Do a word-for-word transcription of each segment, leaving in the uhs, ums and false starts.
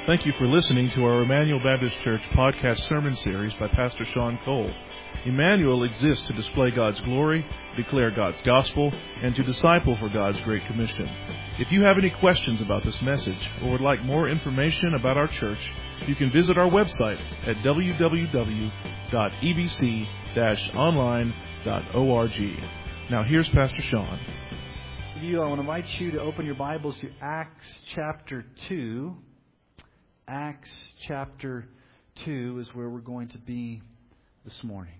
Thank you for listening to our Emmanuel Baptist Church podcast sermon series by Pastor Sean Cole. Emmanuel exists to display God's glory, declare God's gospel, and to disciple for God's Great Commission. If you have any questions about this message or would like more information about our church, you can visit our website at w w w dot e b c dash online dot org. Now here's Pastor Sean. You, I want to invite you to open your Bibles to Acts chapter two. Acts chapter two is where we're going to be this morning.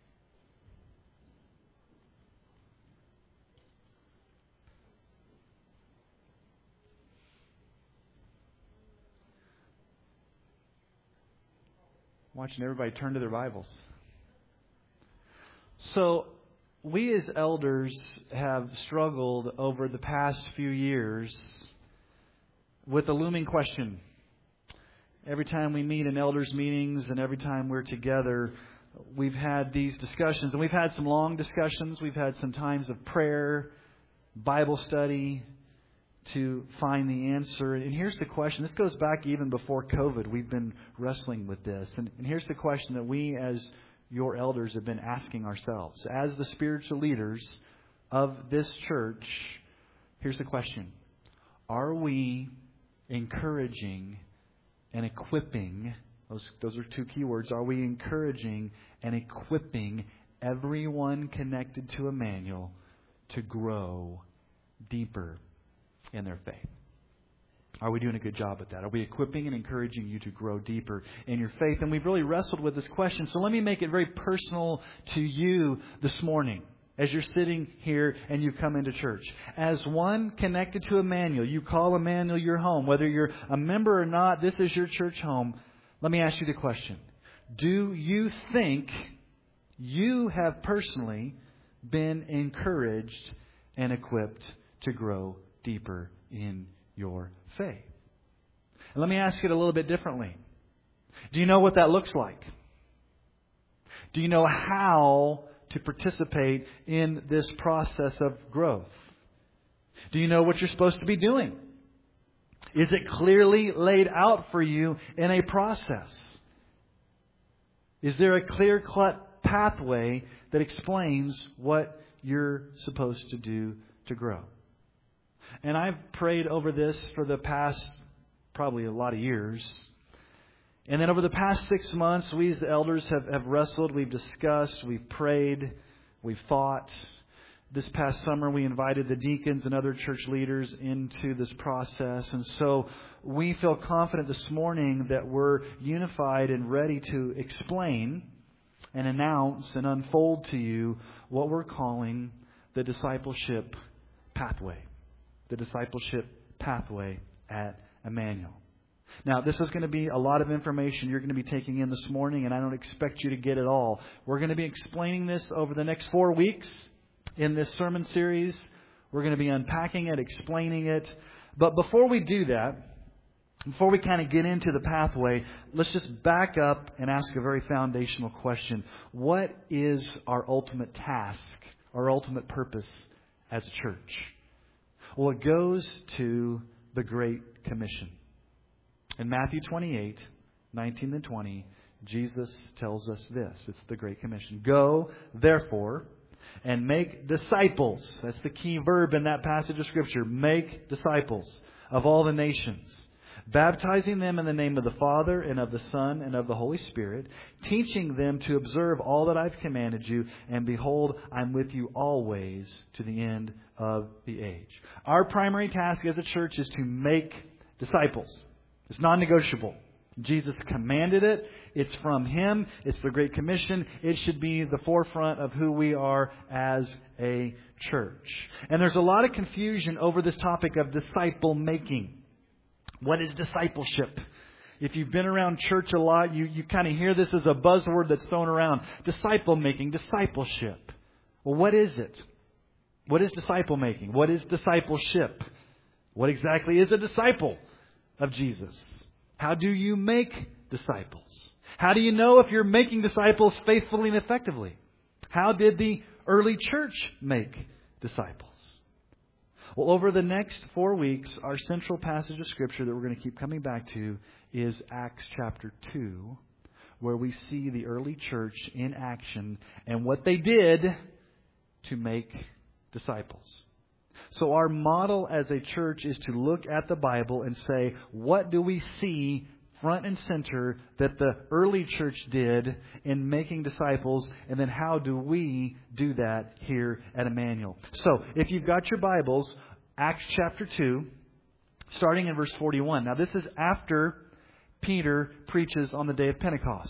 Watching everybody turn to their Bibles. So, we as elders have struggled over the past few years with a looming question. Every time we meet in elders' meetings and every time we're together, we've had these discussions. And we've had some long discussions. We've had some times of prayer, Bible study to find the answer. And here's the question. This goes back even before COVID. We've been wrestling with this. And, and here's the question that we as your elders have been asking ourselves. As the spiritual leaders of this church, here's the question. Are we encouraging and equipping, those, those are two key words, are we encouraging and equipping everyone connected to Emmanuel to grow deeper in their faith? Are we doing a good job at that? Are we equipping and encouraging you to grow deeper in your faith? And we've really wrestled with this question. So let me make it very personal to you this morning as you're sitting here and you've come into church. As one connected to Emmanuel, you call Emmanuel your home. Whether you're a member or not, this is your church home. Let me ask you the question. Do you think you have personally been encouraged and equipped to grow deeper in your faith? And let me ask it a little bit differently. Do you know what that looks like? Do you know how to participate in this process of growth? Do you know what you're supposed to be doing? Is it clearly laid out for you in a process? Is there a clear-cut pathway that explains what you're supposed to do to grow? And I've prayed over this for the past probably a lot of years. And then over the past six months, we as the elders have, have wrestled, we've discussed, we've prayed, we've thought. This past summer, we invited the deacons and other church leaders into this process. And so we feel confident this morning that we're unified and ready to explain and announce and unfold to you what we're calling the discipleship pathway. The discipleship pathway at Emmanuel. Now, this is going to be a lot of information you're going to be taking in this morning, and I don't expect you to get it all. We're going to be explaining this over the next four weeks in this sermon series. We're going to be unpacking it, explaining it. But before we do that, before we kind of get into the pathway, let's just back up and ask a very foundational question. What is our ultimate task, our ultimate purpose as a church? Well, it goes to the Great Commission. In Matthew twenty-eight, nineteen and twenty, Jesus tells us this. It's the Great Commission. Go, therefore, and make disciples. That's the key verb in that passage of Scripture. Make disciples of all the nations, baptizing them in the name of the Father and of the Son and of the Holy Spirit, teaching them to observe all that I've commanded you, and behold, I'm with you always to the end of the age. Our primary task as a church is to make disciples. It's non-negotiable. Jesus commanded it. It's from Him. It's the Great Commission. It should be the forefront of who we are as a church. And there's a lot of confusion over this topic of disciple making. What is discipleship? If you've been around church a lot, you, you kind of hear this as a buzzword that's thrown around. Disciple making, discipleship. Well, what is it? What is disciple making? What is discipleship? What exactly is a disciple of Jesus? How do you make disciples? How do you know if you're making disciples faithfully and effectively? How did the early church make disciples? Well, over the next four weeks, our central passage of Scripture that we're going to keep coming back to is Acts chapter two, where we see the early church in action and what they did to make disciples. So our model as a church is to look at the Bible and say, what do we see front and center that the early church did in making disciples, and then how do we do that here at Emmanuel? So if you've got your Bibles, Acts chapter two, starting in verse forty-one. Now this is after Peter preaches on the day of Pentecost.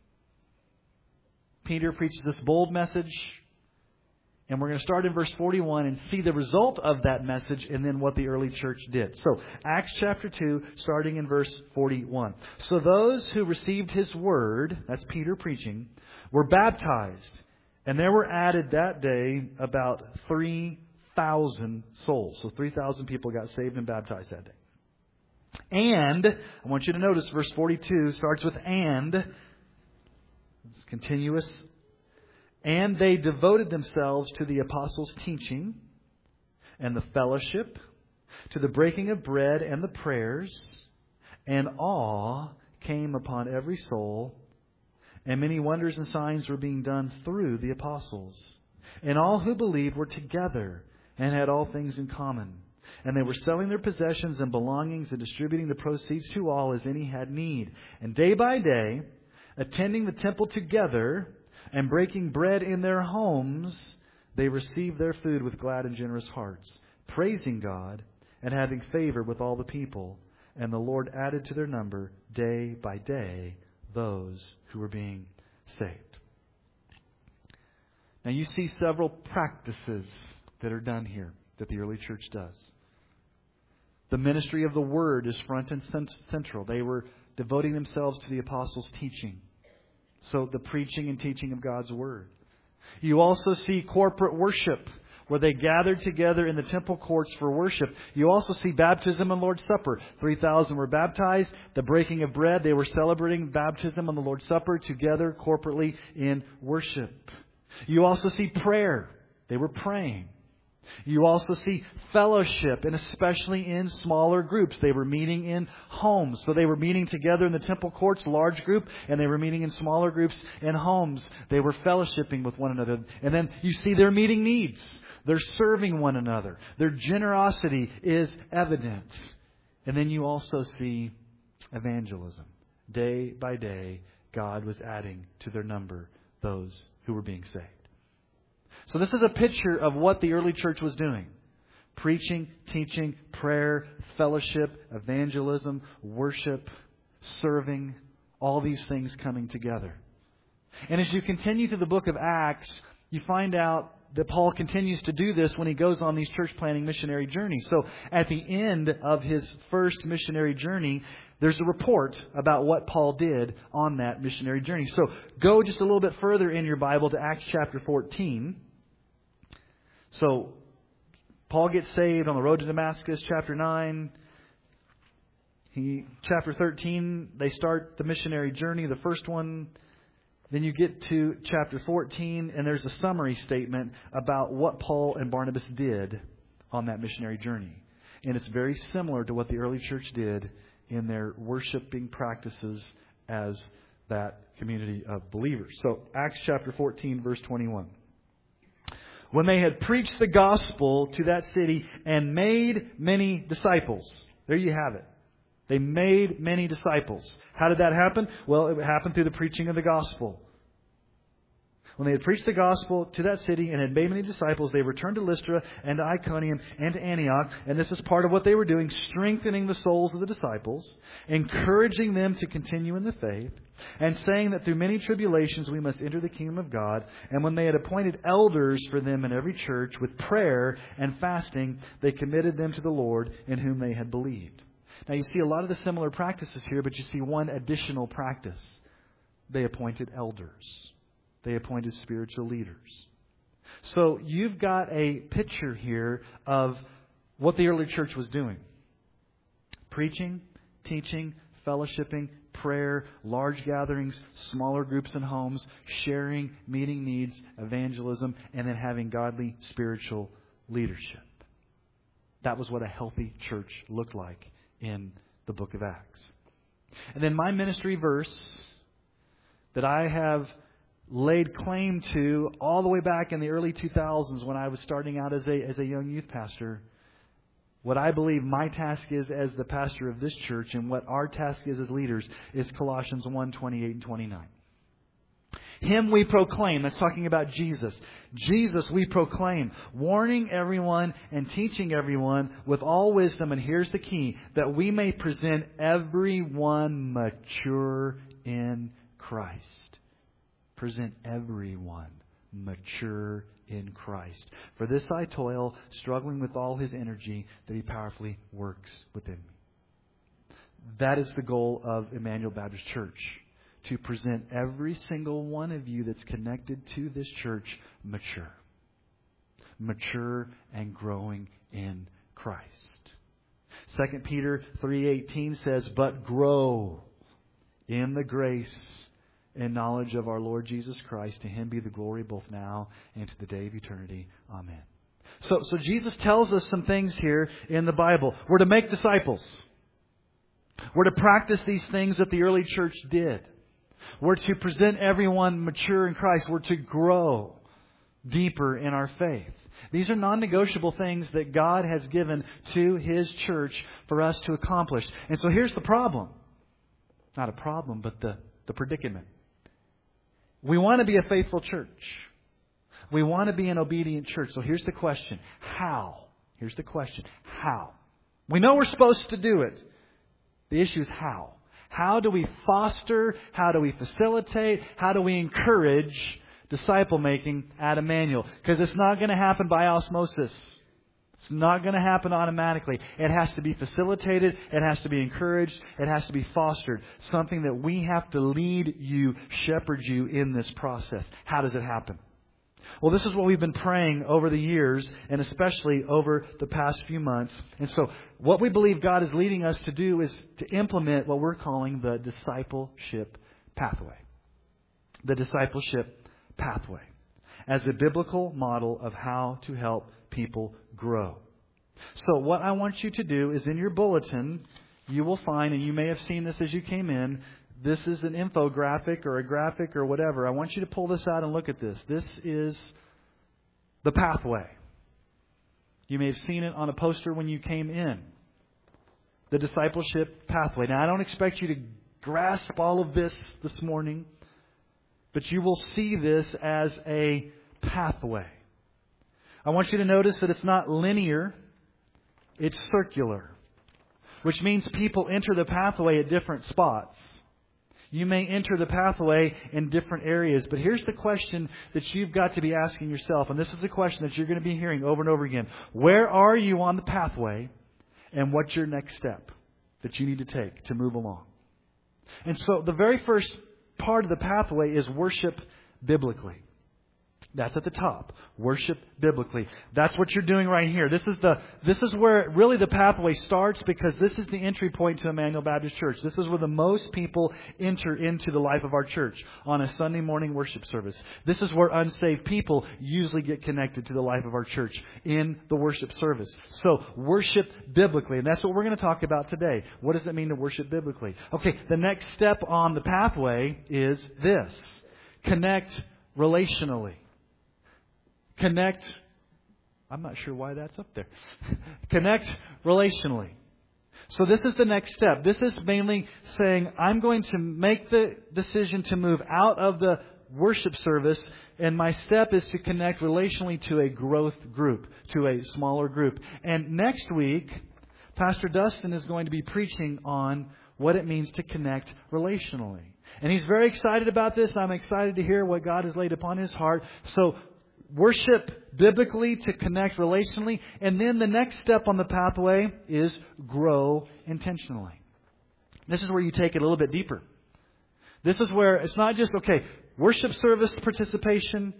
Peter preaches this bold message. And we're going to start in verse forty-one and see the result of that message and then what the early church did. So, Acts chapter two, starting in verse forty-one. So those who received His word, that's Peter preaching, were baptized. And there were added that day about three thousand souls. So three thousand people got saved and baptized that day. And, I want you to notice verse forty-two starts with and. It's continuous. And they devoted themselves to the apostles' teaching and the fellowship, to the breaking of bread and the prayers, and awe came upon every soul, and many wonders and signs were being done through the apostles. And all who believed were together and had all things in common. And they were selling their possessions and belongings and distributing the proceeds to all as any had need. And day by day, attending the temple together and breaking bread in their homes, they received their food with glad and generous hearts, praising God and having favor with all the people. And the Lord added to their number day by day those who were being saved. Now you see several practices that are done here that the early church does. The ministry of the Word is front and central. They were devoting themselves to the apostles' teaching. So the preaching and teaching of God's Word. You also see corporate worship, where they gathered together in the temple courts for worship. You also see baptism and Lord's Supper. three thousand were baptized. The breaking of bread, they were celebrating baptism and the Lord's Supper together corporately in worship. You also see prayer. They were praying. You also see fellowship, and especially in smaller groups. They were meeting in homes. So they were meeting together in the temple courts, large group, and they were meeting in smaller groups in homes. They were fellowshipping with one another. And then you see their meeting needs. They're serving one another. Their generosity is evident. And then you also see evangelism. Day by day, God was adding to their number those who were being saved. So this is a picture of what the early church was doing. Preaching, teaching, prayer, fellowship, evangelism, worship, serving, all these things coming together. And as you continue through the book of Acts, you find out that Paul continues to do this when he goes on these church planting missionary journeys. So at the end of his first missionary journey, there's a report about what Paul did on that missionary journey. So go just a little bit further in your Bible to Acts chapter fourteen. So Paul gets saved on the road to Damascus, chapter nine. He, chapter thirteen, they start the missionary journey, the first one. Then you get to chapter fourteen, and there's a summary statement about what Paul and Barnabas did on that missionary journey. And it's very similar to what the early church did in their worshiping practices as that community of believers. So, Acts chapter fourteen, verse twenty-one. When they had preached the gospel to that city and made many disciples. There you have it. They made many disciples. How did that happen? Well, it happened through the preaching of the gospel. When they had preached the gospel to that city and had made many disciples, they returned to Lystra and to Iconium and to Antioch. And this is part of what they were doing, strengthening the souls of the disciples, encouraging them to continue in the faith, and saying that through many tribulations we must enter the kingdom of God. And when they had appointed elders for them in every church, with prayer and fasting, they committed them to the Lord in whom they had believed. Now you see a lot of the similar practices here, but you see one additional practice. They appointed elders. They appointed spiritual leaders. So you've got a picture here of what the early church was doing. Preaching, teaching, fellowshipping, prayer, large gatherings, smaller groups and homes, sharing, meeting needs, evangelism, and then having godly spiritual leadership. That was what a healthy church looked like in the book of Acts. And then my ministry verse that I have laid claim to all the way back in the early two thousands when I was starting out as a as a young youth pastor. What I believe my task is as the pastor of this church and what our task is as leaders is Colossians one, twenty-eight and twenty-nine. Him we proclaim. That's talking about Jesus. Jesus we proclaim, warning everyone and teaching everyone with all wisdom. And here's the key, that we may present everyone mature in Christ. Present everyone mature in Christ. For this I toil, struggling with all His energy that He powerfully works within me. That is the goal of Emmanuel Baptist Church. To present every single one of you that's connected to this church mature. Mature and growing in Christ. Second Peter three eighteen says, but grow in the grace and knowledge of our Lord Jesus Christ. To Him be the glory both now and to the day of eternity. Amen. So, so Jesus tells us some things here in the Bible. We're to make disciples. We're to practice these things that the early church did. We're to present everyone mature in Christ. We're to grow deeper in our faith. These are non-negotiable things that God has given to His church for us to accomplish. And so here's the problem. Not a problem, but the, the predicament. We want to be a faithful church. We want to be an obedient church. So here's the question. How? Here's the question. How? We know we're supposed to do it. The issue is how. How do we foster? How do we facilitate? How do we encourage disciple making at Emmanuel? Because it's not going to happen by osmosis. It's not going to happen automatically. It has to be facilitated. It has to be encouraged. It has to be fostered. Something that we have to lead you, shepherd you in this process. How does it happen? Well, this is what we've been praying over the years, and especially over the past few months. And so what we believe God is leading us to do is to implement what we're calling the discipleship pathway. The discipleship pathway as a biblical model of how to help people grow. So what I want you to do is in your bulletin, you will find, and you may have seen this as you came in, this is an infographic or a graphic or whatever. I want you to pull this out and look at this. This is the pathway. You may have seen it on a poster when you came in. The discipleship pathway. Now, I don't expect you to grasp all of this this morning, but you will see this as a pathway. I want you to notice that it's not linear, it's circular, which means people enter the pathway at different spots. You may enter the pathway in different areas, but here's the question that you've got to be asking yourself, and this is the question that you're going to be hearing over and over again. Where are you on the pathway, and what's your next step that you need to take to move along? And so the very first part of the pathway is worship biblically. That's at the top. Worship biblically. That's what you're doing right here. This is the this is where really the pathway starts, because this is the entry point to Emmanuel Baptist Church. This is where the most people enter into the life of our church on a Sunday morning worship service. This is where unsaved people usually get connected to the life of our church in the worship service. So worship biblically. And that's what we're going to talk about today. What does it mean to worship biblically? Okay, the next step on the pathway is this. Connect relationally. Connect, I'm not sure why that's up there. Connect relationally. So this is the next step. This is mainly saying, I'm going to make the decision to move out of the worship service, and my step is to connect relationally to a growth group, to a smaller group. And next week, Pastor Dustin is going to be preaching on what it means to connect relationally. And he's very excited about this. I'm excited to hear what God has laid upon his heart. So worship biblically to connect relationally. And then the next step on the pathway is grow intentionally. This is where you take it a little bit deeper. This is where it's not just, okay, worship service participation,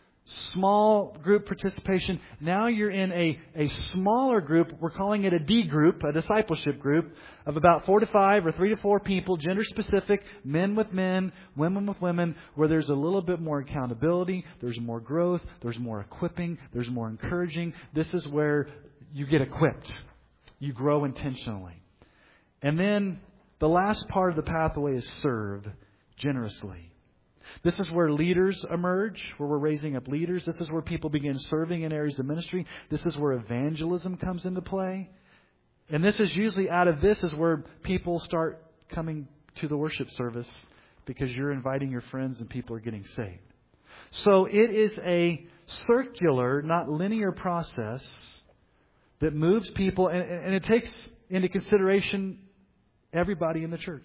small group participation. Now you're in a, a smaller group. We're calling it a D group, a discipleship group of about four to five or three to four people, gender specific, men with men, women with women, where there's a little bit more accountability, there's more growth, there's more equipping, there's more encouraging. This is where you get equipped. You grow intentionally. And then the last part of the pathway is serve generously. This is where leaders emerge, where we're raising up leaders. This is where people begin serving in areas of ministry. This is where evangelism comes into play. And this is usually out of this is where people start coming to the worship service because you're inviting your friends and people are getting saved. So it is a circular, not linear process that moves people, and, and it takes into consideration everybody in the church.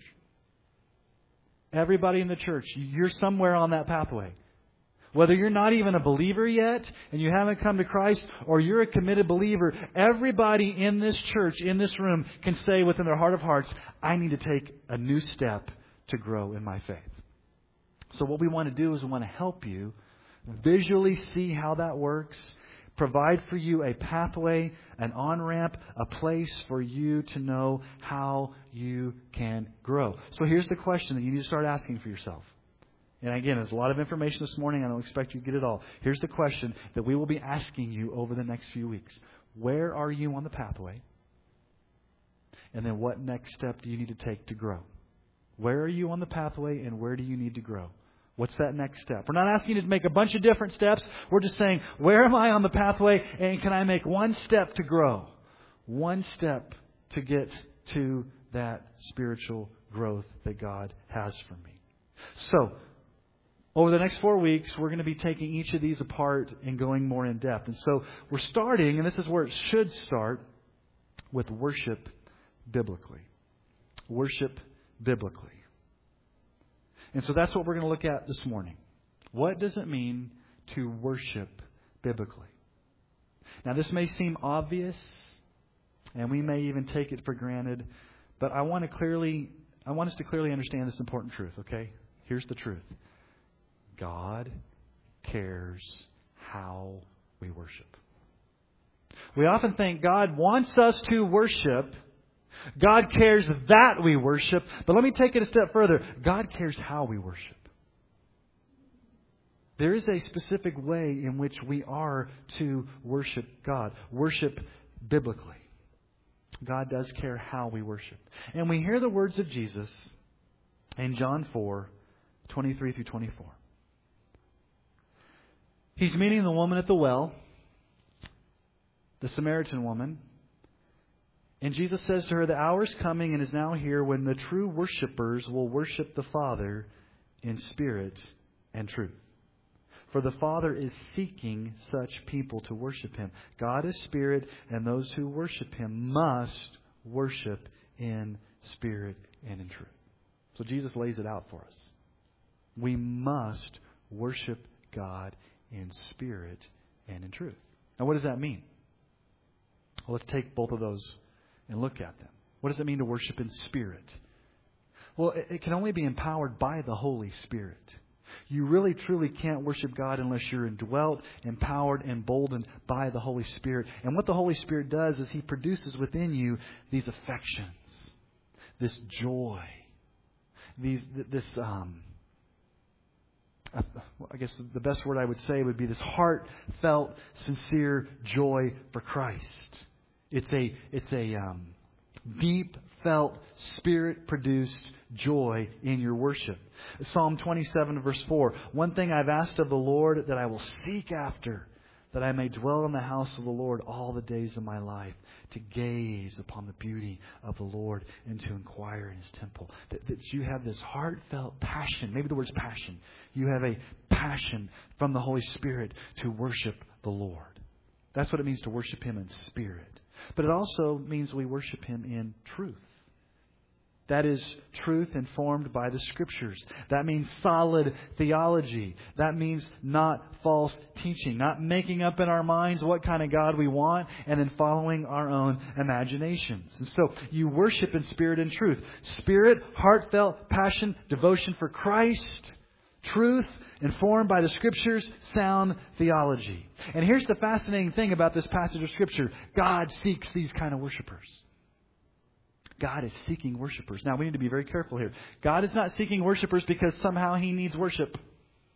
Everybody in the church. You're somewhere on that pathway. Whether you're not even a believer yet and you haven't come to Christ, or you're a committed believer, everybody in this church, in this room, can say within their heart of hearts, I need to take a new step to grow in my faith. So what we want to do is we want to help you visually see how that works, provide for you a pathway, an on-ramp, a place for you to know how you can grow. So here's the question that you need to start asking for yourself. And again, there's a lot of information this morning. I don't expect you to get it all. Here's the question that we will be asking you over the next few weeks. Where are you on the pathway? And then what next step do you need to take to grow? Where are you on the pathway and where do you need to grow? What's that next step? We're not asking you to make a bunch of different steps. We're just saying, where am I on the pathway and can I make one step to grow? One step to get to that spiritual growth that God has for me. So, over the next four weeks, we're going to be taking each of these apart and going more in depth. And so we're starting, and this is where it should start, with worship biblically. Worship biblically. And so that's what we're going to look at this morning. What does it mean to worship biblically? Now, this may seem obvious, and we may even take it for granted, but I want to clearly, I want us to clearly understand this important truth, okay? Here's the truth. God cares how we worship. We often think God wants us to worship. God cares that we worship. But let me take it a step further. God cares how we worship. There is a specific way in which we are to worship God. Worship biblically. God does care how we worship. And we hear the words of Jesus in John four, twenty-three through twenty-four. He's meeting the woman at the well, the Samaritan woman. And Jesus says to her, the hour is coming and is now here when the true worshipers will worship the Father in spirit and truth. For the Father is seeking such people to worship Him. God is spirit, and those who worship Him must worship in spirit and in truth. So Jesus lays it out for us. We must worship God in spirit and in truth. Now, what does that mean? Well, let's take both of those and look at them. What does it mean to worship in spirit? Well, it, it can only be empowered by the Holy Spirit. You really, truly can't worship God unless you're indwelt, empowered, emboldened by the Holy Spirit. And what the Holy Spirit does is He produces within you these affections, this joy, these this um. I guess the best word I would say would be this heartfelt, sincere joy for Christ. It's a it's a um, deep felt, spirit produced joy in your worship. Psalm twenty-seven verse four. One thing I've asked of the Lord that I will seek after, that I may dwell in the house of the Lord all the days of my life, to gaze upon the beauty of the Lord and to inquire in His temple. That, that you have this heartfelt passion. Maybe the word's passion. You have a passion from the Holy Spirit to worship the Lord. That's what it means to worship Him in spirit. But it also means we worship Him in truth. That is truth informed by the Scriptures. That means solid theology. That means not false teaching. Not making up in our minds what kind of God we want and then following our own imaginations. And so you worship in spirit and truth. Spirit, heartfelt, passion, devotion for Christ. Truth, informed by the Scriptures, sound theology. And here's the fascinating thing about this passage of Scripture. God seeks these kind of worshipers. God is seeking worshipers. Now, we need to be very careful here. God is not seeking worshipers because somehow He needs worship.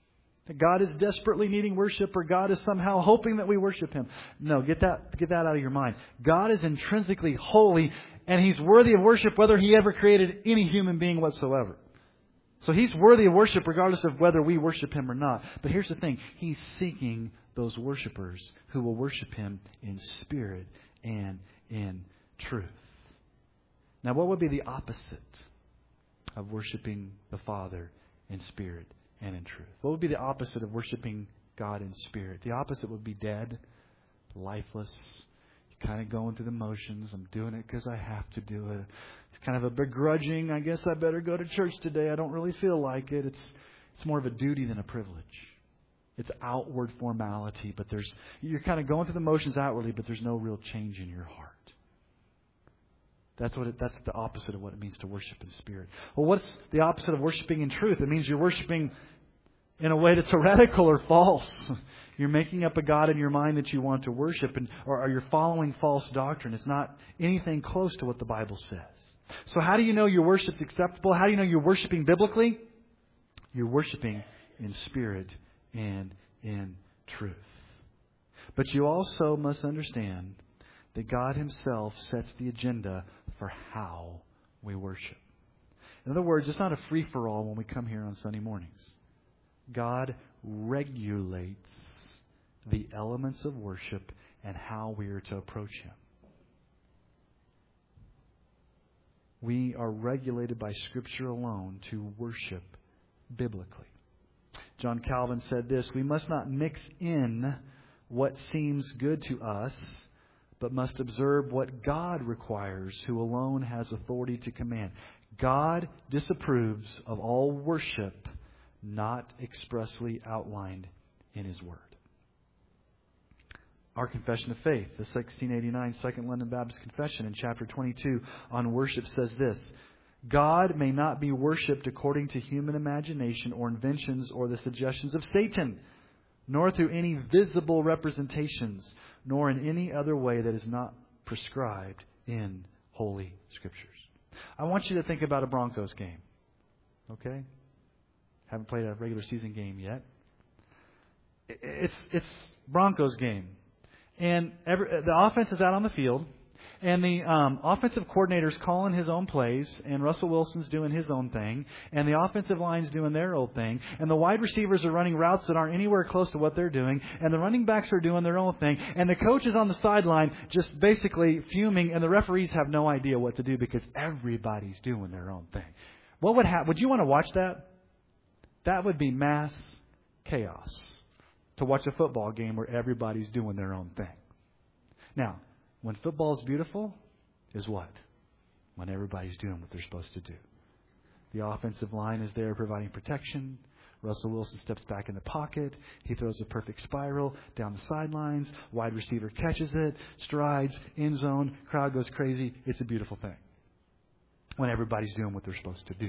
That God is desperately needing worship, or God is somehow hoping that we worship Him. No, get that, get that out of your mind. God is intrinsically holy, and He's worthy of worship whether He ever created any human being whatsoever. So He's worthy of worship regardless of whether we worship Him or not. But here's the thing. He's seeking those worshipers who will worship Him in spirit and in truth. Now, what would be the opposite of worshiping the Father in spirit and in truth? What would be the opposite of worshiping God in spirit? The opposite would be dead, lifeless. You're kind of going through the motions. I'm doing it because I have to do it. It's kind of a begrudging, I guess I better go to church today. I don't really feel like it. It's it's more of a duty than a privilege. It's outward formality, but there's you're kind of going through the motions outwardly, but there's no real change in your heart. That's what it, that's the opposite of what it means to worship in spirit. Well, what's the opposite of worshiping in truth? It means you're worshiping in a way that's heretical or false. You're making up a God in your mind that you want to worship, and or, or you're following false doctrine. It's not anything close to what the Bible says. So how do you know your worship's acceptable? How do you know you're worshiping biblically? You're worshiping in spirit and in truth. But you also must understand that God Himself sets the agenda for how we worship. In other words, it's not a free-for-all when we come here on Sunday mornings. God regulates the elements of worship and how we are to approach Him. We are regulated by Scripture alone to worship biblically. John Calvin said this: we must not mix in what seems good to us, but must observe what God requires, who alone has authority to command. God disapproves of all worship not expressly outlined in His Word. Our Confession of Faith, the sixteen eighty-nine Second London Baptist Confession in chapter twenty-two on worship says this: God may not be worshipped according to human imagination or inventions or the suggestions of Satan, nor through any visible representations, nor in any other way that is not prescribed in Holy Scriptures. I want you to think about a Broncos game. Okay? Haven't played a regular season game yet. It's it's Broncos game. And every, the offense is out on the field. And the um, offensive coordinator's calling his own plays, and Russell Wilson's doing his own thing, and the offensive line's doing their own thing, and the wide receivers are running routes that aren't anywhere close to what they're doing, and the running backs are doing their own thing, and the coach is on the sideline just basically fuming, and the referees have no idea what to do because everybody's doing their own thing. What would happen? Would you want to watch that? That would be mass chaos, to watch a football game where everybody's doing their own thing. Now, when football's beautiful is what? When everybody's doing what they're supposed to do. The offensive line is there providing protection. Russell Wilson steps back in the pocket. He throws a perfect spiral down the sidelines. Wide receiver catches it, strides, end zone, crowd goes crazy. It's a beautiful thing. When everybody's doing what they're supposed to do.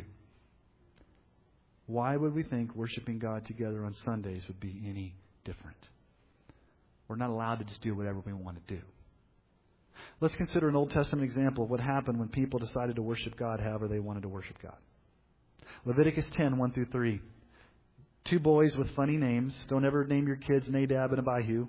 Why would we think worshiping God together on Sundays would be any different? We're not allowed to just do whatever we want to do. Let's consider an Old Testament example of what happened when people decided to worship God however they wanted to worship God. Leviticus ten, one through three. Two boys with funny names. Don't ever name your kids Nadab and Abihu.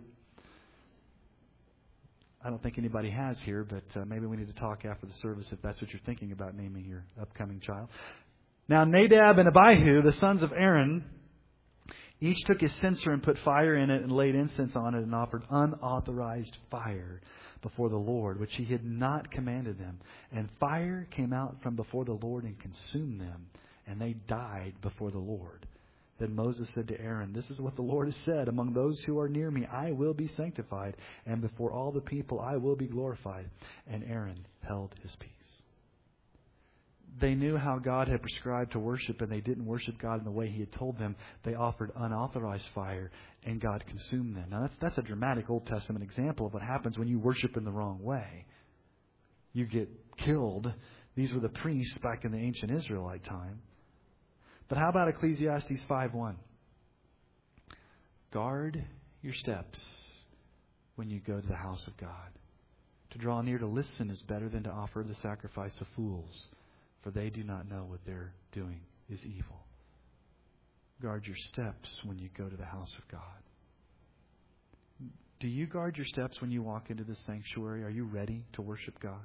I don't think anybody has here, but uh, maybe we need to talk after the service if that's what you're thinking about naming your upcoming child. Now Nadab and Abihu, the sons of Aaron, each took his censer and put fire in it and laid incense on it and offered unauthorized fire before the Lord, which He had not commanded them. And fire came out from before the Lord and consumed them, and they died before the Lord. Then Moses said to Aaron, "This is what the Lord has said, among those who are near me I will be sanctified, and before all the people I will be glorified." And Aaron held his peace. They knew how God had prescribed to worship, and they didn't worship God in the way He had told them. They offered unauthorized fire, and God consumed them. Now, that's, that's a dramatic Old Testament example of what happens when you worship in the wrong way. You get killed. These were the priests back in the ancient Israelite time. But how about Ecclesiastes five one? Guard your steps when you go to the house of God. To draw near to listen is better than to offer the sacrifice of fools, for they do not know what they're doing is evil. guard your steps when you go to the house of God? Do you guard your steps when you walk into this sanctuary? Are you ready to worship God?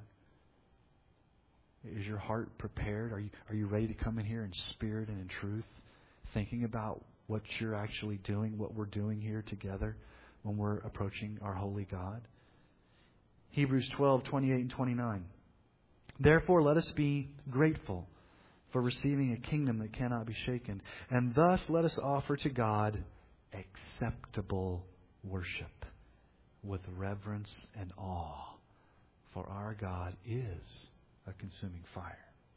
Is your heart prepared? Are you, are you ready to come in here in spirit and in truth, thinking about what you're actually doing, what we're doing here together when we're approaching our holy God? Hebrews twelve, twenty-eight and twenty-nine. Therefore, let us be grateful for receiving a kingdom that cannot be shaken. And thus let us offer to God acceptable worship with reverence and awe. For our God is a consuming fire.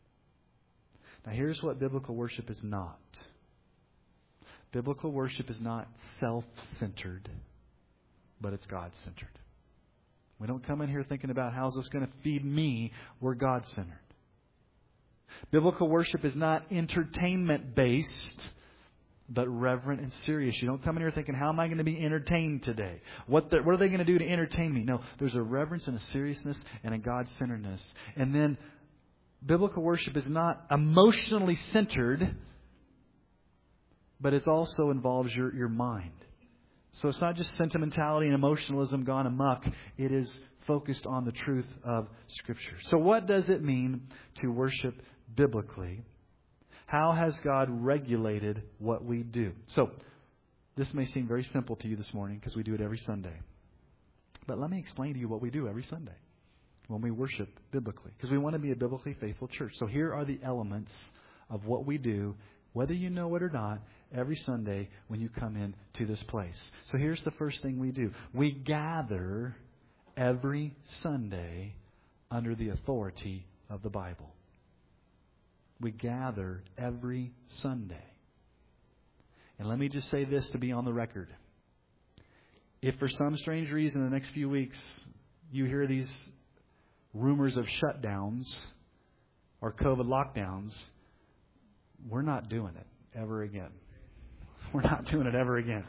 Now here's what biblical worship is not. Biblical worship is not self-centered, but it's God-centered. We don't come in here thinking about how's this going to feed me. We're God-centered. Biblical worship is not entertainment-based, but reverent and serious. You don't come in here thinking, how am I going to be entertained today? What, the, what are they going to do to entertain me? No, there's a reverence and a seriousness and a God-centeredness. And then biblical worship is not emotionally centered, but it also involves your, your mind. So it's not just sentimentality and emotionalism gone amok. It is focused on the truth of Scripture. So what does it mean to worship biblically? How has God regulated what we do? So this may seem very simple to you this morning because we do it every Sunday. But let me explain to you what we do every Sunday when we worship biblically, because we want to be a biblically faithful church. So here are the elements of what we do, whether you know it or not, every Sunday when you come in to this place. So here's the first thing we do. We gather every Sunday under the authority of the Bible. We gather every Sunday. And let me just say this to be on the record. If for some strange reason in the next few weeks you hear these rumors of shutdowns or COVID lockdowns, we're not doing it ever again. We're not doing it ever again.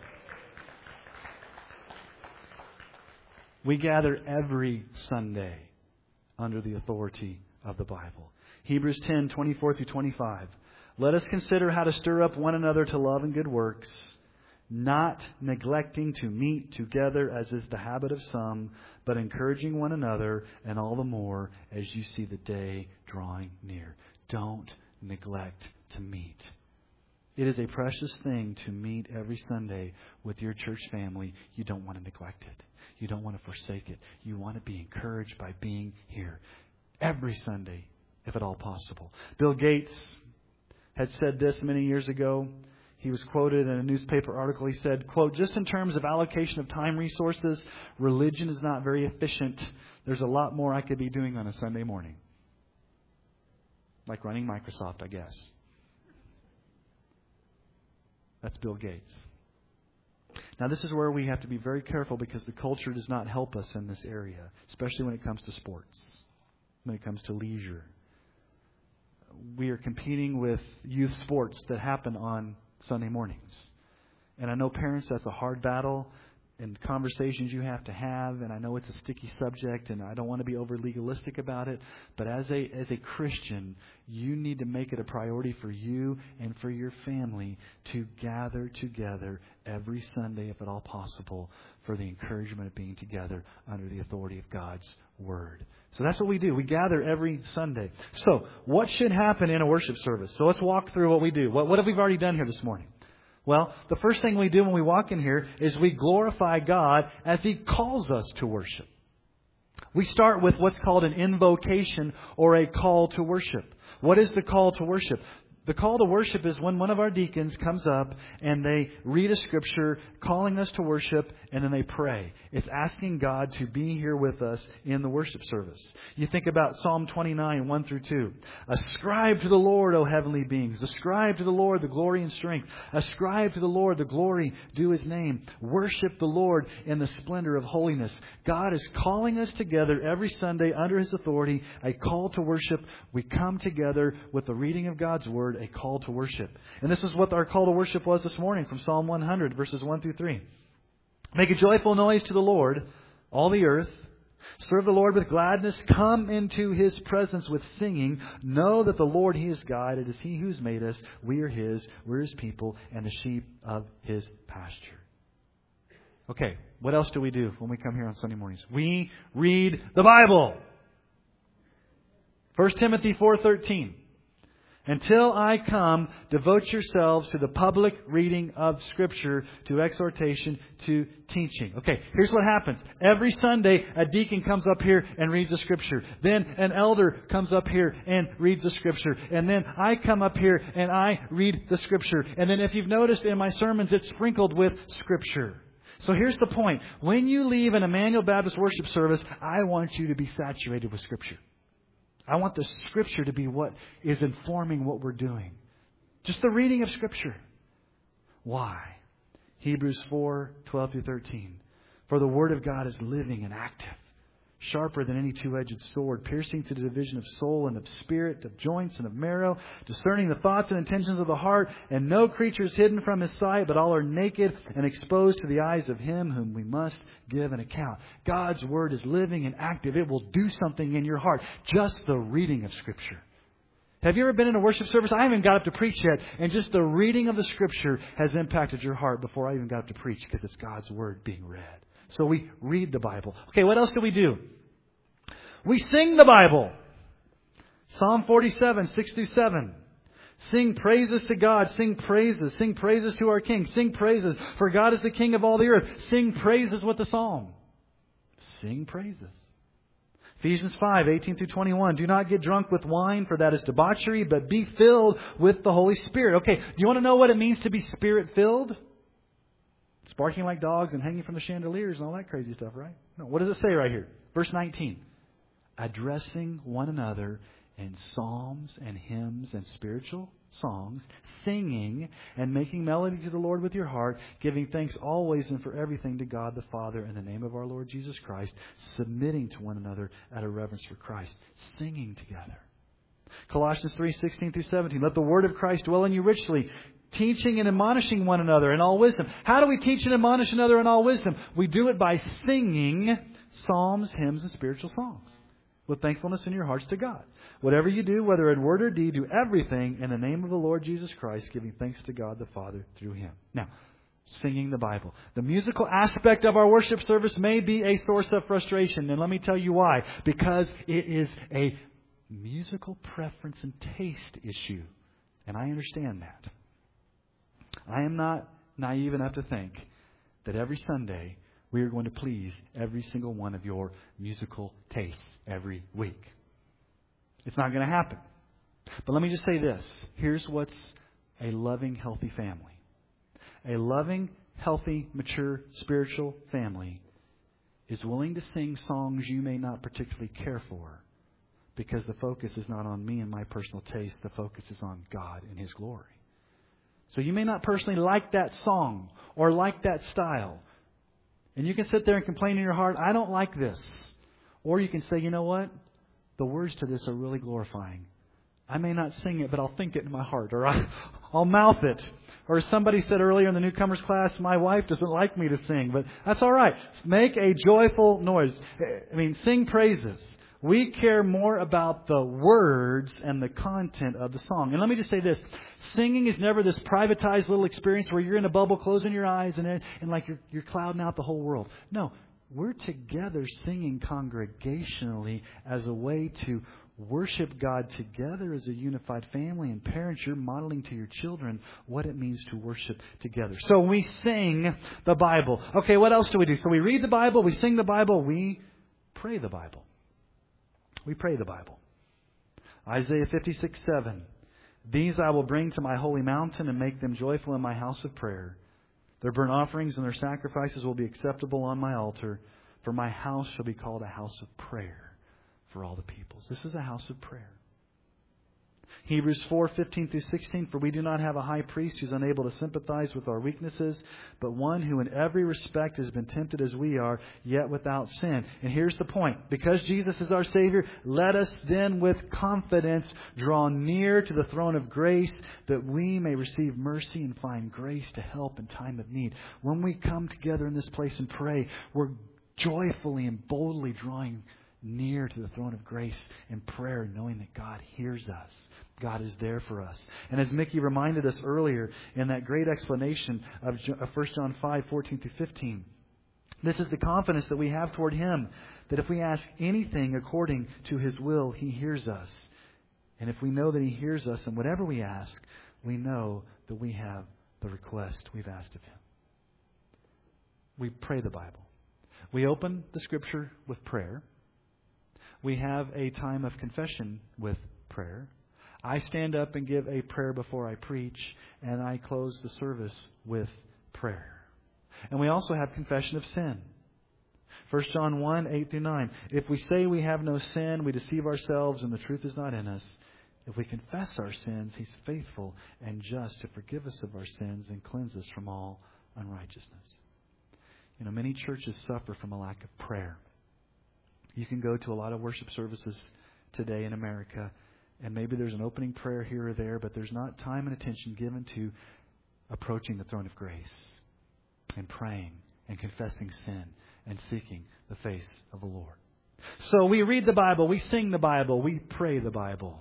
We gather every Sunday under the authority of the Bible. Hebrews ten, twenty-four through twenty-five. Let us consider how to stir up one another to love and good works, not neglecting to meet together as is the habit of some, but encouraging one another, and all the more as you see the day drawing near. Don't neglect to meet. It is a precious thing to meet every Sunday with your church family. You don't want to neglect it. You don't want to forsake it. You want to be encouraged by being here every Sunday, if at all possible. Bill Gates had said this many years ago. He was quoted in a newspaper article. He said, quote, "Just in terms of allocation of time resources, religion is not very efficient. There's a lot more I could be doing on a Sunday morning." Like running Microsoft, I guess. That's Bill Gates. Now, this is where we have to be very careful because the culture does not help us in this area, especially when it comes to sports, when it comes to leisure. We are competing with youth sports that happen on Sunday mornings. And I know, parents, that's a hard battle and conversations you have to have. And I know it's a sticky subject and I don't want to be over legalistic about it. But as a as a Christian, you need to make it a priority for you and for your family to gather together every Sunday, if at all possible, for the encouragement of being together under the authority of God's Word. So that's what we do. We gather every Sunday. So what should happen in a worship service? So let's walk through what we do. What, what have we already done here this morning? Well, the first thing we do when we walk in here is we glorify God as He calls us to worship. We start with what's called an invocation or a call to worship. What is the call to worship? The call to worship is when one of our deacons comes up and they read a scripture calling us to worship, and then they pray. It's asking God to be here with us in the worship service. You think about Psalm twenty-nine, one through two. Ascribe to the Lord, O heavenly beings. Ascribe to the Lord the glory and strength. Ascribe to the Lord the glory due His name. Worship the Lord in the splendor of holiness. God is calling us together every Sunday under His authority, a call to worship. We come together with the reading of God's Word, a call to worship. And this is what our call to worship was this morning from Psalm one hundred, verses one through three. Make a joyful noise to the Lord, all the earth. Serve the Lord with gladness. Come into His presence with singing. Know that the Lord, He is God. It is He who's made us. We are His. We're His people and the sheep of His pasture. Okay, what else do we do when we come here on Sunday mornings? We read the Bible. First Timothy four thirteen. Until I come, devote yourselves to the public reading of Scripture, to exhortation, to teaching. Okay, here's what happens. Every Sunday, a deacon comes up here and reads the Scripture. Then an elder comes up here and reads the Scripture. And then I come up here and I read the Scripture. And then if you've noticed in my sermons, it's sprinkled with Scripture. So here's the point. When you leave an Emmanuel Baptist worship service, I want you to be saturated with Scripture. I want the Scripture to be what is informing what we're doing. Just the reading of Scripture. Why? Hebrews four twelve through thirteen. For the Word of God is living and active, sharper than any two-edged sword, piercing to the division of soul and of spirit, of joints and of marrow, discerning the thoughts and intentions of the heart. And no creature is hidden from His sight, but all are naked and exposed to the eyes of Him whom we must give an account. God's Word is living and active. It will do something in your heart. Just the reading of Scripture. Have you ever been in a worship service? I haven't got up to preach yet, and just the reading of the Scripture has impacted your heart before I even got up to preach, because it's God's Word being read. So we read the Bible. Okay, what else do we do? We sing the Bible. Psalm forty-seven, six through seven. Sing praises to God. Sing praises. Sing praises to our King. Sing praises. For God is the King of all the earth. Sing praises with the psalm. Sing praises. Ephesians five, eighteen through twenty-one. Do not get drunk with wine, for that is debauchery, but be filled with the Holy Spirit. Okay, do you want to know what it means to be Spirit-filled? It's barking like dogs and hanging from the chandeliers and all that crazy stuff, right? No, what does it say right here? Verse nineteen. Addressing one another in psalms and hymns and spiritual songs, singing and making melody to the Lord with your heart, giving thanks always and for everything to God the Father in the name of our Lord Jesus Christ, submitting to one another out of reverence for Christ, singing together. Colossians three, sixteen through seventeen. Let the word of Christ dwell in you richly, teaching and admonishing one another in all wisdom. How do we teach and admonish another in all wisdom? We do it by singing psalms, hymns, and spiritual songs, with thankfulness in your hearts to God. Whatever you do, whether in word or deed, do everything in the name of the Lord Jesus Christ, giving thanks to God the Father through Him. Now, singing the Bible. The musical aspect of our worship service may be a source of frustration, and let me tell you why. Because it is a musical preference and taste issue, and I understand that. I am not naive enough to think that every Sunday we are going to please every single one of your musical tastes every week. It's not going to happen. But let me just say this. Here's what's a loving, healthy family. A loving, healthy, mature, spiritual family is willing to sing songs you may not particularly care for, because the focus is not on me and my personal taste. The focus is on God and His glory. So you may not personally like that song or like that style. And you can sit there and complain in your heart, I don't like this. Or you can say, you know what? The words to this are really glorifying. I may not sing it, but I'll think it in my heart. Or I'll mouth it. Or as somebody said earlier in the newcomers class, my wife doesn't like me to sing. But that's all right. Make a joyful noise. I mean, sing praises. We care more about the words and the content of the song. And let me just say this. Singing is never this privatized little experience where you're in a bubble, closing your eyes, and, and like you're, you're clouding out the whole world. No, we're together singing congregationally as a way to worship God together as a unified family. And parents, you're modeling to your children what it means to worship together. So we sing the Bible. Okay, what else do we do? So we read the Bible, we sing the Bible, we pray the Bible. We pray the Bible. Isaiah fifty-six, seven. These I will bring to my holy mountain and make them joyful in my house of prayer. Their burnt offerings and their sacrifices will be acceptable on my altar, for my house shall be called a house of prayer for all the peoples. This is a house of prayer. Hebrews four, fifteen through sixteen. For we do not have a high priest who is unable to sympathize with our weaknesses, but one who in every respect has been tempted as we are, yet without sin. And here's the point. Because Jesus is our Savior, let us then with confidence draw near to the throne of grace, that we may receive mercy and find grace to help in time of need. When we come together in this place and pray, we're joyfully and boldly drawing near to the throne of grace in prayer, knowing that God hears us. God is there for us. And as Mickey reminded us earlier in that great explanation of First John five, fourteen through fifteen, this is the confidence that we have toward Him, that if we ask anything according to His will, He hears us. And if we know that He hears us, and whatever we ask, we know that we have the request we've asked of Him. We pray the Bible. We open the Scripture with prayer. We have a time of confession with prayer. I stand up and give a prayer before I preach, and I close the service with prayer. And we also have confession of sin. First John one, eight through nine. If we say we have no sin, we deceive ourselves and the truth is not in us. If we confess our sins, He's faithful and just to forgive us of our sins and cleanse us from all unrighteousness. You know, many churches suffer from a lack of prayer. You can go to a lot of worship services today in America, and maybe there's an opening prayer here or there, but there's not time and attention given to approaching the throne of grace and praying and confessing sin and seeking the face of the Lord. So we read the Bible, we sing the Bible, we pray the Bible,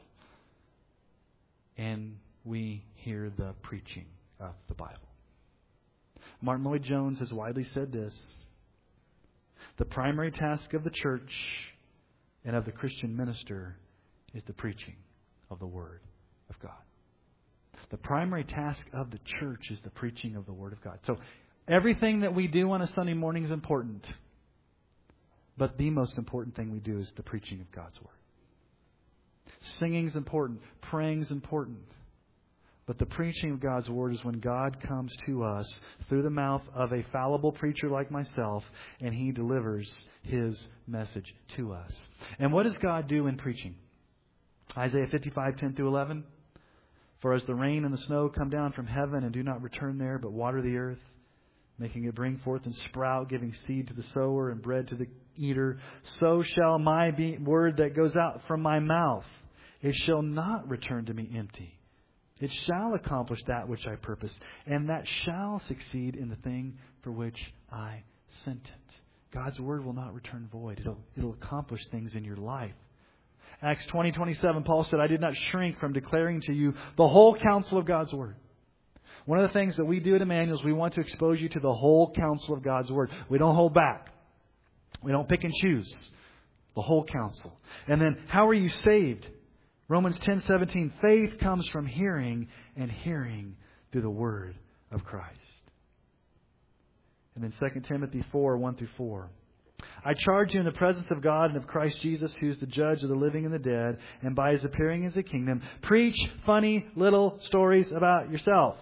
and we hear the preaching of the Bible. Martin Lloyd-Jones has widely said this: the primary task of the church and of the Christian minister is the preaching of the Word of God. The primary task of the church is the preaching of the Word of God. So everything that we do on a Sunday morning is important. But the most important thing we do is the preaching of God's Word. Singing is important. Praying is important. But the preaching of God's Word is when God comes to us through the mouth of a fallible preacher like myself, and He delivers His message to us. And what does God do in preaching? Isaiah fifty-five, ten through eleven. For as the rain and the snow come down from heaven and do not return there, but water the earth, making it bring forth and sprout, giving seed to the sower and bread to the eater, so shall my be- word that goes out from my mouth. It shall not return to me empty. It shall accomplish that which I purpose, and that shall succeed in the thing for which I sent it. God's Word will not return void. It'll, it'll accomplish things in your life. Acts twenty, twenty-seven, Paul said, I did not shrink from declaring to you the whole counsel of God's Word. One of the things that we do at Emmanuel is we want to expose you to the whole counsel of God's Word. We don't hold back. We don't pick and choose. The whole counsel. And then, how are you saved? Romans ten, seventeen, faith comes from hearing, and hearing through the Word of Christ. And then Second Timothy four, one through four. I charge you in the presence of God and of Christ Jesus, who is the judge of the living and the dead, and by His appearing in His kingdom, preach funny little stories about yourself.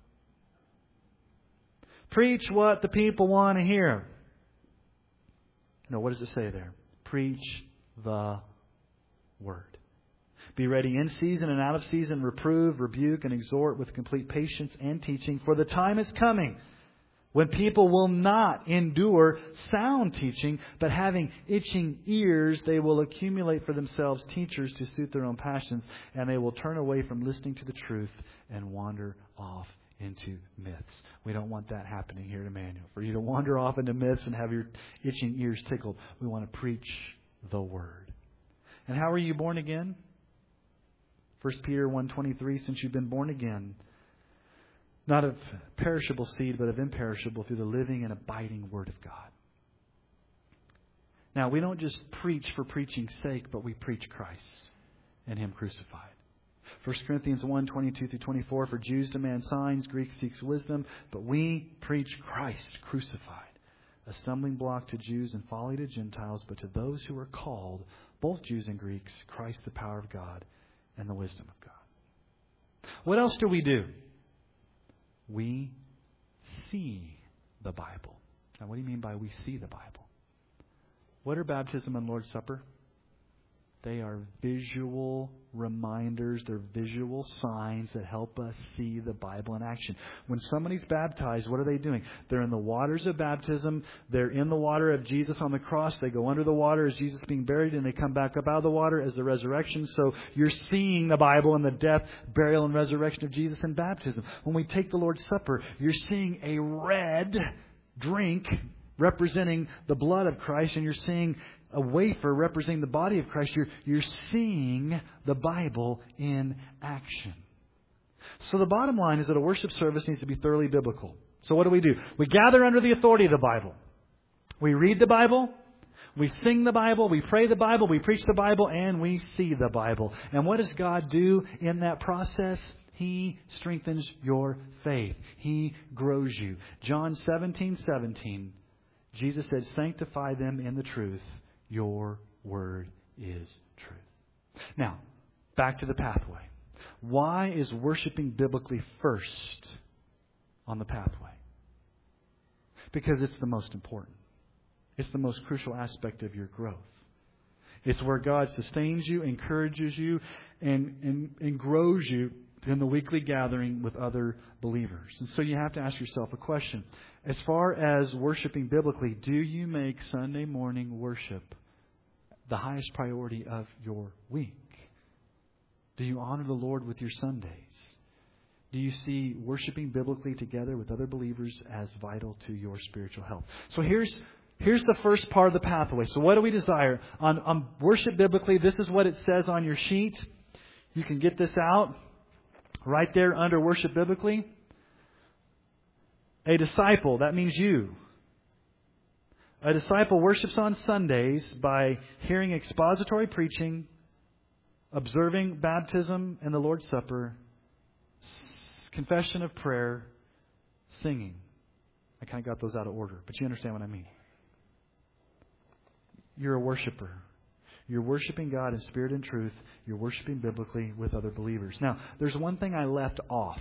Preach what the people want to hear. No, what does it say there? Preach the Word. Be ready in season and out of season, reprove, rebuke, and exhort with complete patience and teaching. For the time is coming when people will not endure sound teaching, but having itching ears, they will accumulate for themselves teachers to suit their own passions, and they will turn away from listening to the truth and wander off into myths. We don't want that happening here at Emmanuel. For you to wander off into myths and have your itching ears tickled, we want to preach the Word. And how are you born again? First Peter one twenty-three, since you've been born again, not of perishable seed, but of imperishable, through the living and abiding Word of God. Now, we don't just preach for preaching's sake, but we preach Christ and Him crucified. First Corinthians one twenty-two through twenty-four, for Jews demand signs, Greek seeks wisdom, but we preach Christ crucified, a stumbling block to Jews and folly to Gentiles, but to those who are called, both Jews and Greeks, Christ the power of God and the wisdom of God. What else do we do? We see the Bible. Now, what do you mean by we see the Bible? What are baptism and Lord's Supper? They are visual reminders. They're visual signs that help us see the Bible in action. When somebody's baptized, what are they doing? They're in the waters of baptism. They're in the water of Jesus on the cross. They go under the water as Jesus being buried, and they come back up out of the water as the resurrection. So you're seeing the Bible and the death, burial, and resurrection of Jesus in baptism. When we take the Lord's Supper, you're seeing a red drink representing the blood of Christ, and you're seeing a wafer representing the body of Christ, you're, you're seeing the Bible in action. So the bottom line is that a worship service needs to be thoroughly biblical. So what do we do? We gather under the authority of the Bible. We read the Bible. We sing the Bible. We pray the Bible. We preach the Bible. And we see the Bible. And what does God do in that process? He strengthens your faith. He grows you. John seventeen seventeen. Jesus said, sanctify them in the truth. Your word is truth. Now, back to the pathway. Why is worshiping biblically first on the pathway? Because it's the most important. It's the most crucial aspect of your growth. It's where God sustains you, encourages you, and, and, and grows you in the weekly gathering with other believers. And so you have to ask yourself a question. As far as worshiping biblically, do you make Sunday morning worship the highest priority of your week? Do you honor the Lord with your Sundays? Do you see worshiping biblically together with other believers as vital to your spiritual health? So here's here's the first part of the pathway. So what do we desire? On, on worship biblically, this is what it says on your sheet. You can get this out right there under worship biblically. A disciple, that means you. A disciple worships on Sundays by hearing expository preaching, observing baptism and the Lord's Supper, confession of prayer, singing. I kind of got those out of order, but you understand what I mean. You're a worshiper. You're worshiping God in spirit and truth. You're worshiping biblically with other believers. Now, there's one thing I left off.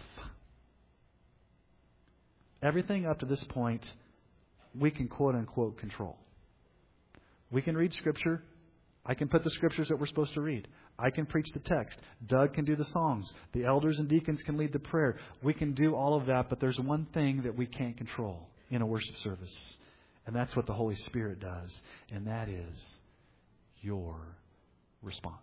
Everything up to this point, we can quote-unquote control. We can read Scripture. I can put the Scriptures that we're supposed to read. I can preach the text. Doug can do the songs. The elders and deacons can lead the prayer. We can do all of that, but there's one thing that we can't control in a worship service. And that's what the Holy Spirit does. And that is your response.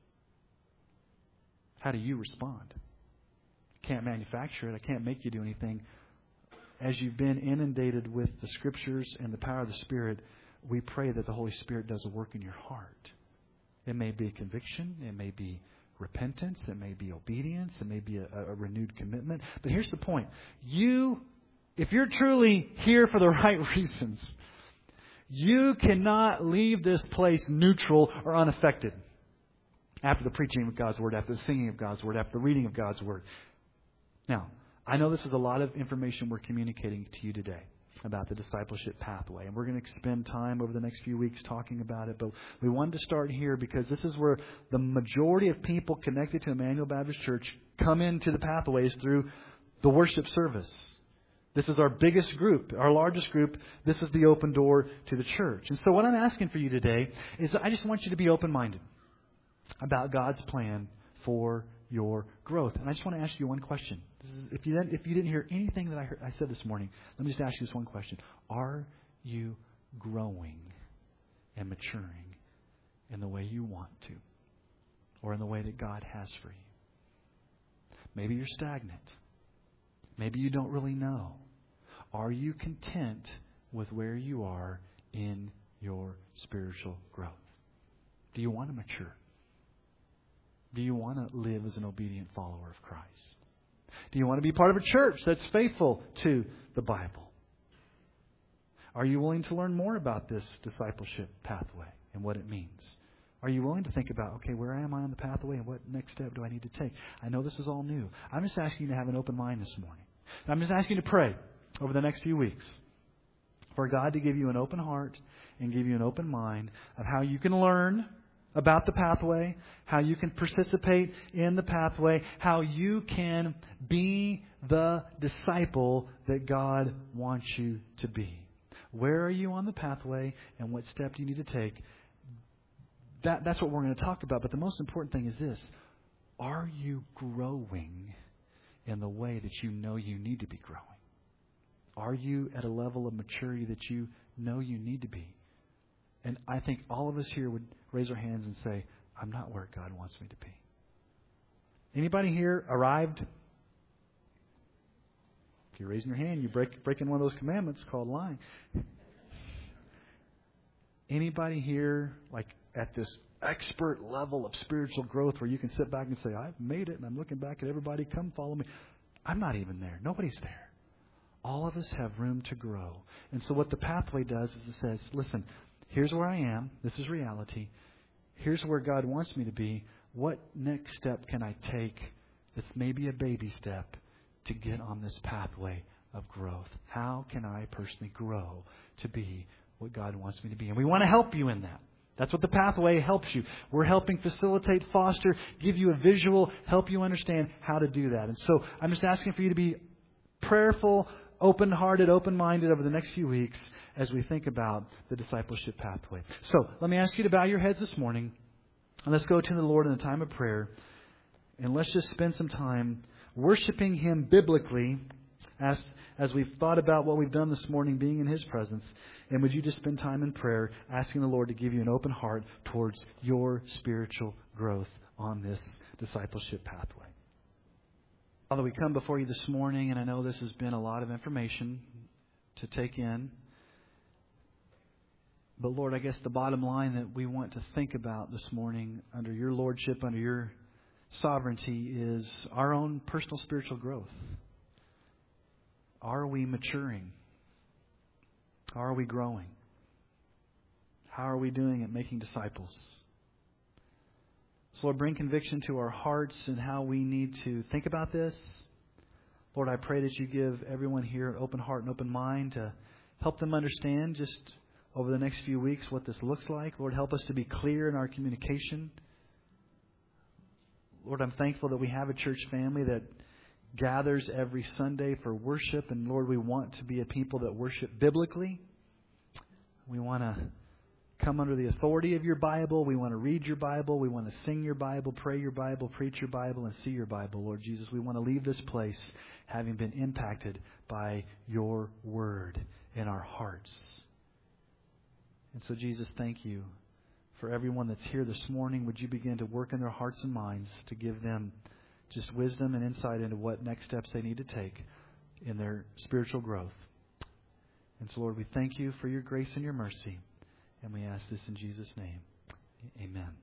How do you respond? I can't manufacture it. I can't make you do anything. As you've been inundated with the Scriptures and the power of the Spirit, we pray that the Holy Spirit does a work in your heart. It may be a conviction. It may be repentance. It may be obedience. It may be a, a renewed commitment. But here's the point. You, if you're truly here for the right reasons, you cannot leave this place neutral or unaffected after the preaching of God's Word, after the singing of God's Word, after the reading of God's Word. Now, I know this is a lot of information we're communicating to you today about the discipleship pathway. And we're going to spend time over the next few weeks talking about it. But we wanted to start here because this is where the majority of people connected to Emmanuel Baptist Church come into the pathways through the worship service. This is our biggest group, our largest group. This is the open door to the church. And so what I'm asking for you today is that I just want you to be open-minded about God's plan for your growth. And I just want to ask you one question. This is, if you didn't, if you didn't hear anything that I, heard, I said this morning, let me just ask you this one question. Are you growing and maturing in the way you want to, or in the way that God has for you? Maybe you're stagnant. Maybe you don't really know. Are you content with where you are in your spiritual growth? Do you want to mature? Do you want to live as an obedient follower of Christ? Do you want to be part of a church that's faithful to the Bible? Are you willing to learn more about this discipleship pathway and what it means? Are you willing to think about, okay, where am I on the pathway and what next step do I need to take? I know this is all new. I'm just asking you to have an open mind this morning. I'm just asking you to pray over the next few weeks for God to give you an open heart and give you an open mind of how you can learn about the pathway, how you can participate in the pathway, how you can be the disciple that God wants you to be. Where are you on the pathway and what step do you need to take? That, that's what we're going to talk about. But the most important thing is this. Are you growing in the way that you know you need to be growing? Are you at a level of maturity that you know you need to be? And I think all of us here would raise our hands and say, I'm not where God wants me to be. Anybody here arrived? If you're raising your hand, you're break, breaking one of those commandments called lying. Anybody here, like at this expert level of spiritual growth where you can sit back and say, I've made it, and I'm looking back at everybody, come follow me. I'm not even there. Nobody's there. All of us have room to grow. And so what the pathway does is it says, listen, here's where I am. This is reality. Here's where God wants me to be. What next step can I take that's maybe a baby step to get on this pathway of growth? How can I personally grow to be what God wants me to be? And we want to help you in that. That's what the pathway helps you. We're helping facilitate, foster, give you a visual, help you understand how to do that. And so I'm just asking for you to be prayerful, open-hearted, open-minded over the next few weeks as we think about the discipleship pathway. So let me ask you to bow your heads this morning. And let's go to the Lord in a time of prayer. And let's just spend some time worshiping Him biblically as, as we've thought about what we've done this morning, being in His presence. And would you just spend time in prayer, asking the Lord to give you an open heart towards your spiritual growth on this discipleship pathway. Father, we come before you this morning, and I know this has been a lot of information to take in. But Lord, I guess the bottom line that we want to think about this morning under your lordship, under your sovereignty, is our own personal spiritual growth. Are we maturing? Are we growing? How are we doing at making disciples? So Lord, bring conviction to our hearts and how we need to think about this. Lord, I pray that you give everyone here an open heart and open mind to help them understand just over the next few weeks what this looks like. Lord, help us to be clear in our communication. Lord, I'm thankful that we have a church family that gathers every Sunday for worship. And Lord, we want to be a people that worship biblically. We want to come under the authority of your Bible. We want to read your Bible. We want to sing your Bible, pray your Bible, preach your Bible, and see your Bible, Lord Jesus. We want to leave this place having been impacted by your word in our hearts. And so, Jesus, thank you for everyone that's here this morning. Would you begin to work in their hearts and minds to give them just wisdom and insight into what next steps they need to take in their spiritual growth. And so, Lord, we thank you for your grace and your mercy. And we ask this in Jesus' name. Amen.